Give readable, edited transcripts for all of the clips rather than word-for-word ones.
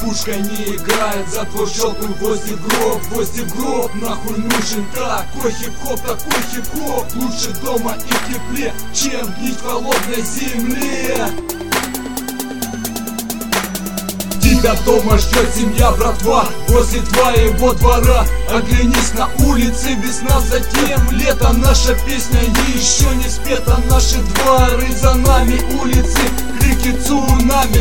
Пушка не играет, затвор щелкнул, гвозди в гроб, нахуй нужен такой хип-хоп, лучше дома и в тепле, чем гнить в холодной земле. Тебя дома ждет семья, братва, возле твоего двора. Оглянись на улице, весна, затем лето. Наша песня еще не спета, наши дворы за нами, улицы, крики цунами.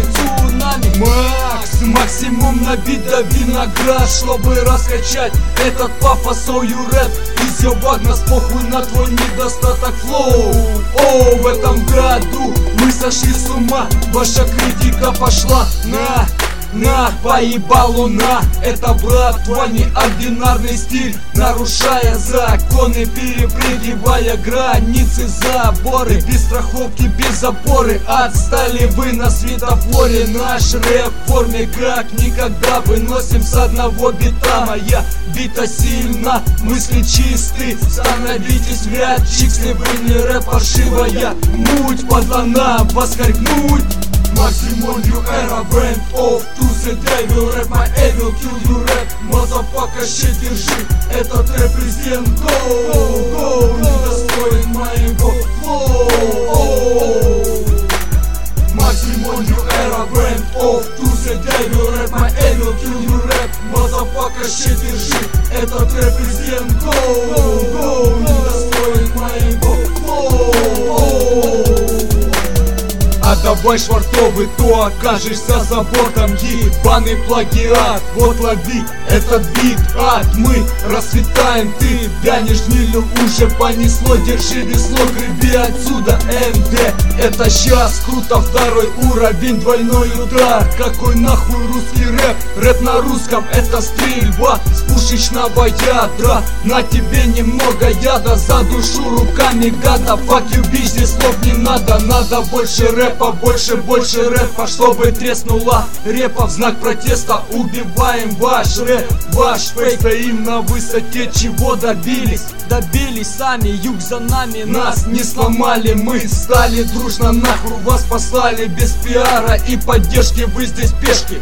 Максимум набить до виноград, чтобы раскачать этот пафос, рэп. Из Вагнас, похуй на твой недостаток флоу. В этом году мы сошли с ума, ваша критика пошла на поебалу на. Это, братва, неординарный стиль, нарушая законы, перепрыгивая границы, заборы, без страховки, без опоры. Отстали вы на светофоре, наш рэп в форме как никогда. Выносим с одного бита, моя бита сильна, мысли чисты. Становитесь в ряд, чиксы, вы не рэп, паршивая муть, подлана восхаркнуть. Maximum new era, brand of to the devil. Rap my evil, kill you rap, motherfucker, shit, держи этот репрезент. Go, недостоин моего flow. Maximum new era, brand of to the devil. Rap my evil, kill you rap, motherfucker, shit, держи этот репрезент. Go, недостоин моего flow. Отдавай швартовый, то окажешься за бортом. Ебаный плагиат, вот лови этот бит, ад. Мы расцветаем, ты вянешь, гнилью уже понесло. Держи весло, греби отсюда, МД. Это щас круто, второй уровень, двойной удар. Какой нахуй русский рэп? Рэп на русском, это стрельба с пушечного ядра. На тебе немного яда, за душу руками гада. Fuck you, bitch, здесь слов не надо, надо больше рэпа. Больше рэпа, чтобы треснула репа. В знак протеста убиваем ваш рэп, ваш фейк. Стоим на высоте, чего добились? Добились сами, юг за нами, нас не сломали. Мы стали дружно, нахуй вас послали. Без пиара и поддержки вы здесь пешки.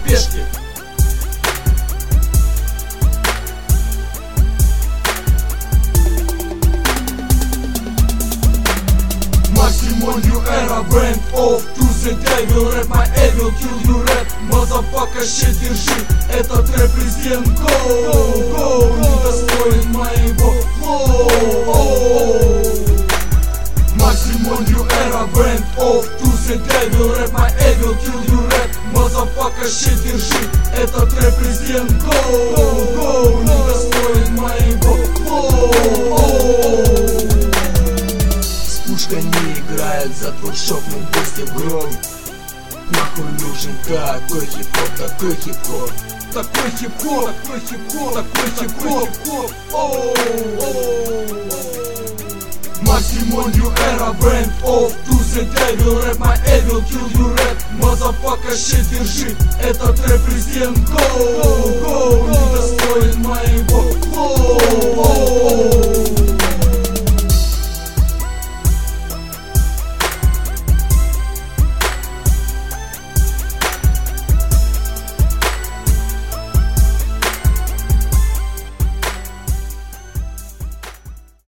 Maximum new era, brand of to the devil. Rap my evil, kill you rap, motherfucker, shit, держи этот репрезент. Go, недостоин моего flow. Maximum new era, brand of to the devil. Rap my evil, kill you rap, motherfucker, shit, держи этот репрезент. Go, недостоин моего flow. Пушка не играет, затвор щелкнул, гвозди в гроб. Нахуй нужен такой хип-хоп. Maximum new era, brand of to the devil. Rap my evil, kill you rap, motherfucker, shit, держи этот репрезент. Go, недостоин моего flow.